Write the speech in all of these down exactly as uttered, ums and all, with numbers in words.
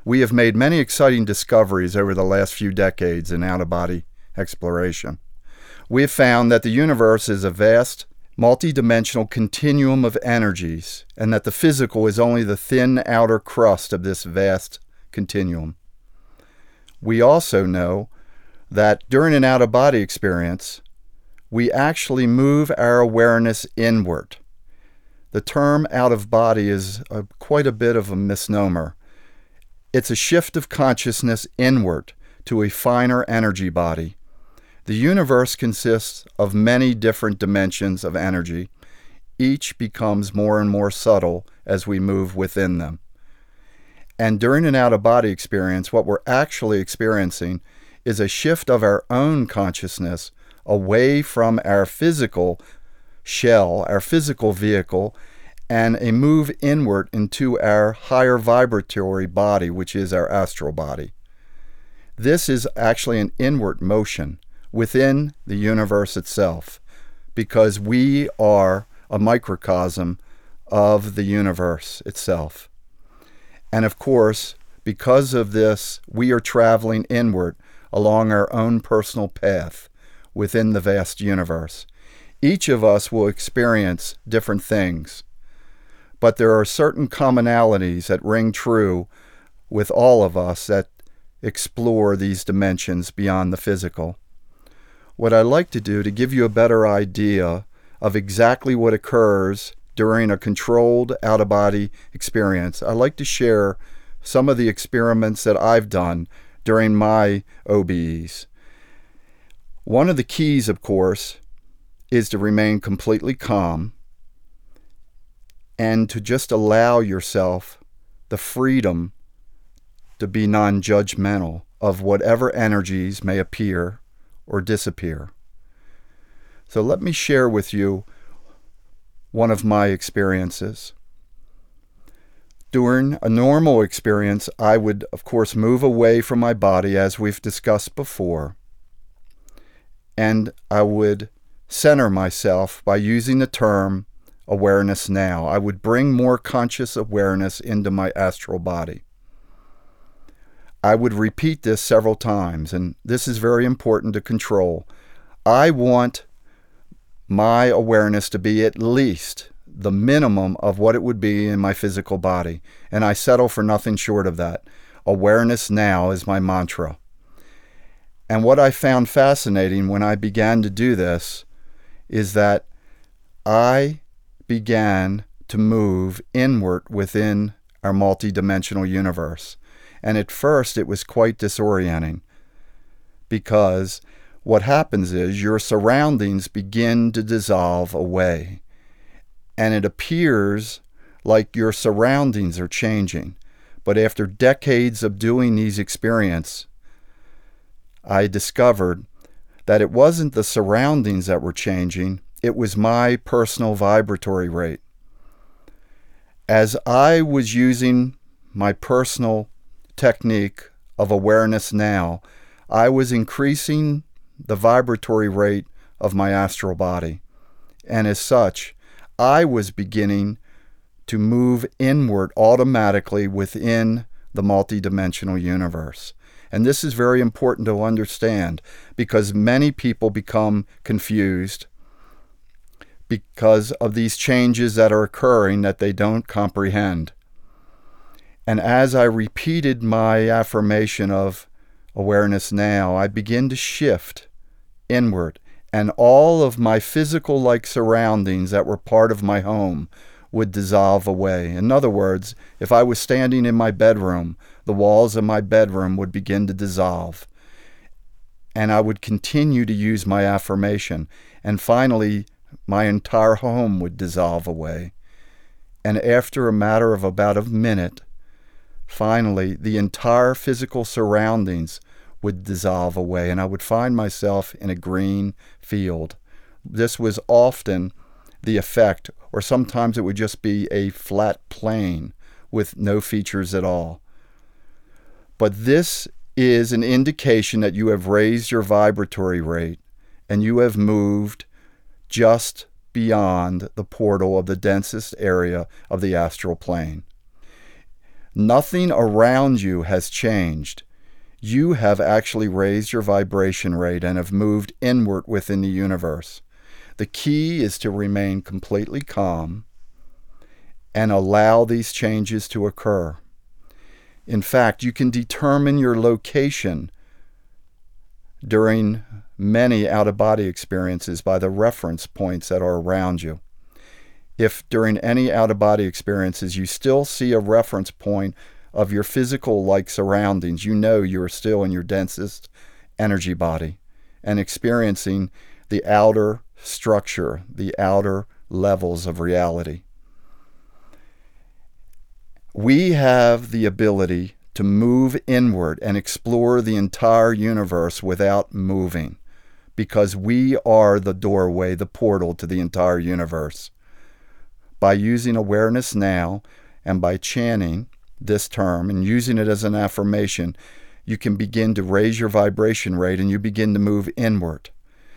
We have made many exciting discoveries over the last few decades in out-of-body exploration. We have found that the universe is a vast, multidimensional continuum of energies, and that the physical is only the thin outer crust of this vast continuum. We also know that during an out-of-body experience, we actually move our awareness inward. The term out-of-body is a, quite a bit of a misnomer. It's a shift of consciousness inward to a finer energy body. The universe consists of many different dimensions of energy. Each becomes more and more subtle as we move within them. And during an out-of-body experience, what we're actually experiencing is a shift of our own consciousness away from our physical shell, our physical vehicle, and a move inward into our higher vibratory body, which is our astral body. This is actually an inward motion within the universe itself, because we are a microcosm of the universe itself. And of course, because of this, we are traveling inward along our own personal path within the vast universe. Each of us will experience different things, but there are certain commonalities that ring true with all of us that explore these dimensions beyond the physical. What I'd like to do to give you a better idea of exactly what occurs during a controlled out-of-body experience, I'd like to share some of the experiments that I've done during my O B Es. One of the keys, of course, is to remain completely calm and to just allow yourself the freedom to be non-judgmental of whatever energies may appear or disappear. So let me share with you one of my experiences. During a normal experience, I would, of course, move away from my body, as we've discussed before, and I would center myself by using the term awareness now. I would bring more conscious awareness into my astral body. I would repeat this several times, and this is very important to control. I want my awareness to be at least the minimum of what it would be in my physical body, and I settle for nothing short of that. Awareness now is my mantra. And what I found fascinating when I began to do this is that I began to move inward within our multidimensional universe. And at first it was quite disorienting, because what happens is your surroundings begin to dissolve away, and it appears like your surroundings are changing. But after decades of doing these experiences, I discovered that it wasn't the surroundings that were changing, it was my personal vibratory rate. As I was using my personal technique of awareness now, I was increasing the vibratory rate of my astral body. And as such, I was beginning to move inward automatically within the multidimensional universe. And this is very important to understand, because many people become confused because of these changes that are occurring that they don't comprehend. And as I repeated my affirmation of awareness now, I begin to shift inward, and all of my physical-like surroundings that were part of my home would dissolve away. In other words, if I was standing in my bedroom, the walls of my bedroom would begin to dissolve. And I would continue to use my affirmation. And finally, my entire home would dissolve away. And after a matter of about a minute, finally, the entire physical surroundings would dissolve away, and I would find myself in a green field. This was often the effect, or sometimes it would just be a flat plain with no features at all. But this is an indication that you have raised your vibratory rate and you have moved just beyond the portal of the densest area of the astral plane. Nothing around you has changed. You have actually raised your vibration rate and have moved inward within the universe. The key is to remain completely calm and allow these changes to occur. In fact, you can determine your location during many out-of-body experiences by the reference points that are around you. If during any out-of-body experiences you still see a reference point of your physical-like surroundings, you know you are still in your densest energy body and experiencing the outer structure, the outer levels of reality. We have the ability to move inward and explore the entire universe without moving, because we are the doorway, the portal to the entire universe. By using awareness now and by chanting this term and using it as an affirmation, you can begin to raise your vibration rate and you begin to move inward.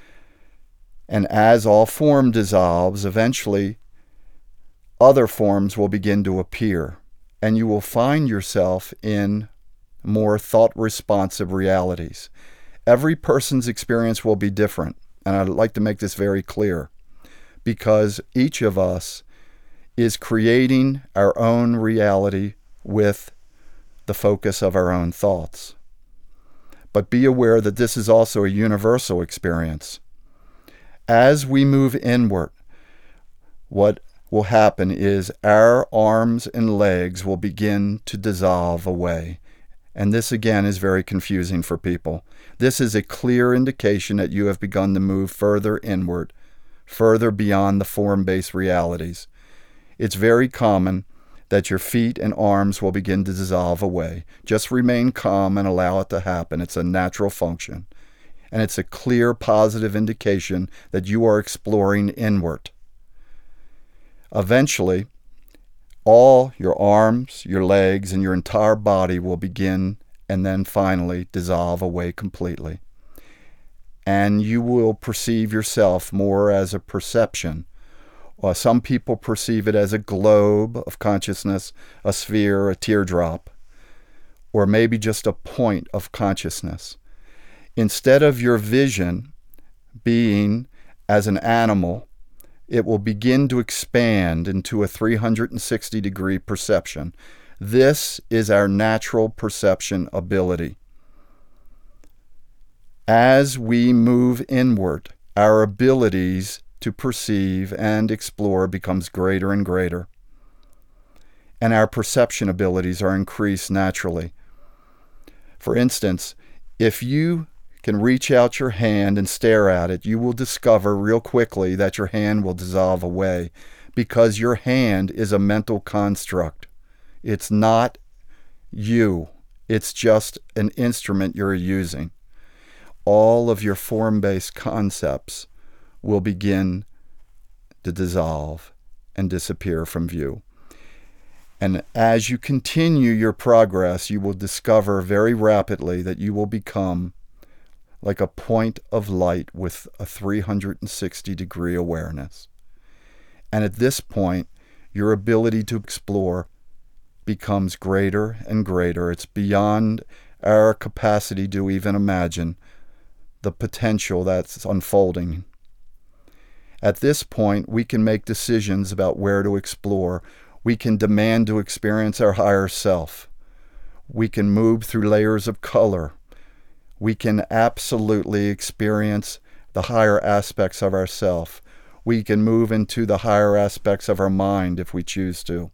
And as all form dissolves, eventually other forms will begin to appear, and you will find yourself in more thought-responsive realities. Every person's experience will be different, and I'd like to make this very clear, because each of us is creating our own reality with the focus of our own thoughts. But be aware that this is also a universal experience. As we move inward, what will happen is our arms and legs will begin to dissolve away. And this again is very confusing for people. This is a clear indication that you have begun to move further inward, further beyond the form-based realities. It's very common that your feet and arms will begin to dissolve away. Just remain calm and allow it to happen. It's a natural function. And it's a clear positive indication that you are exploring inward. Eventually, all your arms, your legs, and your entire body will begin and then finally dissolve away completely. And you will perceive yourself more as a perception. Or some people perceive it as a globe of consciousness, a sphere, a teardrop, or maybe just a point of consciousness. Instead of your vision being as an animal, it will begin to expand into a three hundred sixty degree perception. This is our natural perception ability. As we move inward, our abilities to perceive and explore becomes greater and greater. And our perception abilities are increased naturally. For instance, if you can reach out your hand and stare at it, you will discover real quickly that your hand will dissolve away, because your hand is a mental construct. It's not you. It's just an instrument you're using. All of your form-based concepts will begin to dissolve and disappear from view. And as you continue your progress, you will discover very rapidly that you will become like a point of light with a three hundred sixty degree awareness. And at this point, your ability to explore becomes greater and greater. It's beyond our capacity to even imagine the potential that's unfolding. At this point, we can make decisions about where to explore. We can demand to experience our higher self. We can move through layers of color. We can absolutely experience the higher aspects of ourself. We can move into the higher aspects of our mind if we choose to.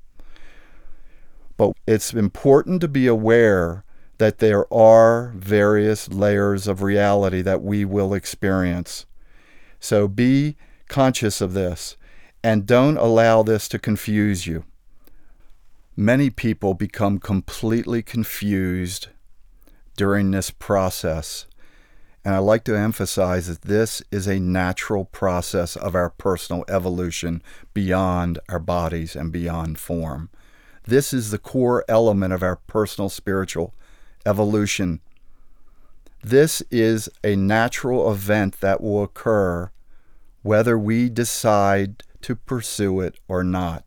But it's important to be aware that there are various layers of reality that we will experience. So be conscious of this and don't allow this to confuse you. Many people become completely confused during this process. And I like to emphasize that this is a natural process of our personal evolution beyond our bodies and beyond form. This is the core element of our personal spiritual evolution. This is a natural event that will occur whether we decide to pursue it or not.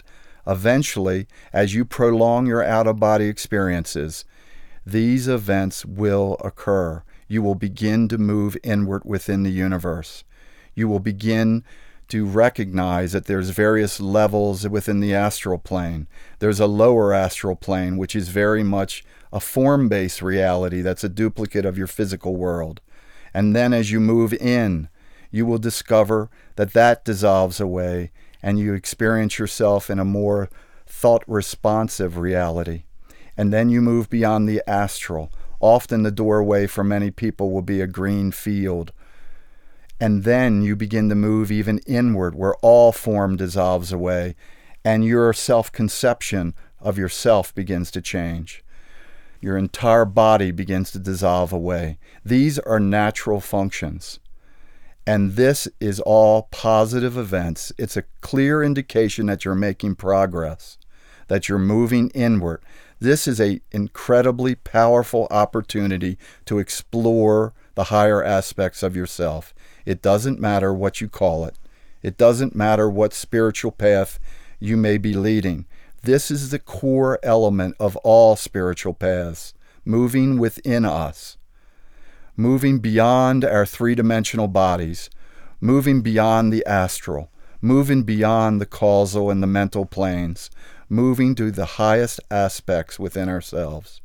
Eventually, as you prolong your out-of-body experiences, these events will occur. You will begin to move inward within the universe. You will begin to recognize that there's various levels within the astral plane. There's a lower astral plane, which is very much a form-based reality that's a duplicate of your physical world. And then as you move in, you will discover that that dissolves away and you experience yourself in a more thought-responsive reality. And then you move beyond the astral. Often the doorway for many people will be a green field. And then you begin to move even inward, where all form dissolves away and your self-conception of yourself begins to change. Your entire body begins to dissolve away. These are natural functions. And this is all positive events. It's a clear indication that you're making progress, that you're moving inward. This is an incredibly powerful opportunity to explore the higher aspects of yourself. It doesn't matter what you call it. It doesn't matter what spiritual path you may be leading. This is the core element of all spiritual paths, moving within us, moving beyond our three-dimensional bodies, moving beyond the astral, moving beyond the causal and the mental planes, moving to the highest aspects within ourselves.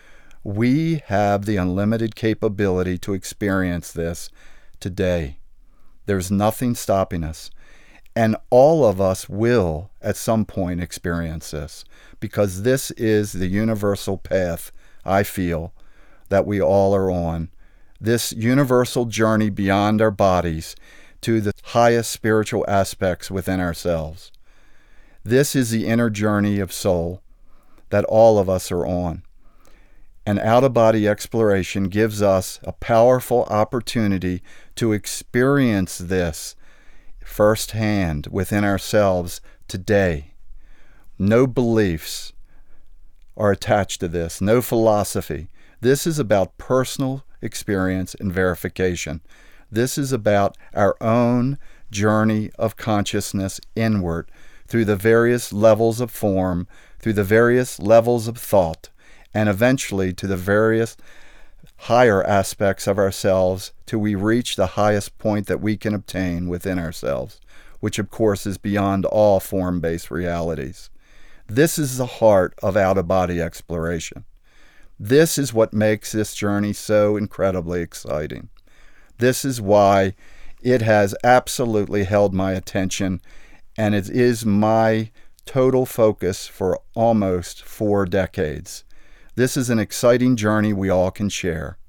We have the unlimited capability to experience this today. There's nothing stopping us. And all of us will, at some point, experience this, because this is the universal path, I feel, that we all are on. This universal journey beyond our bodies to the highest spiritual aspects within ourselves. This is the inner journey of soul that all of us are on. And out-of-body exploration gives us a powerful opportunity to experience this firsthand within ourselves today. No beliefs are attached to this, no philosophy. This is about personal experience and verification. This is about our own journey of consciousness inward through the various levels of form, through the various levels of thought, and eventually to the various higher aspects of ourselves till we reach the highest point that we can obtain within ourselves, which of course is beyond all form-based realities. This is the heart of out-of-body exploration. This is what makes this journey so incredibly exciting. This is why it has absolutely held my attention, and it is my total focus for almost four decades. This is an exciting journey we all can share.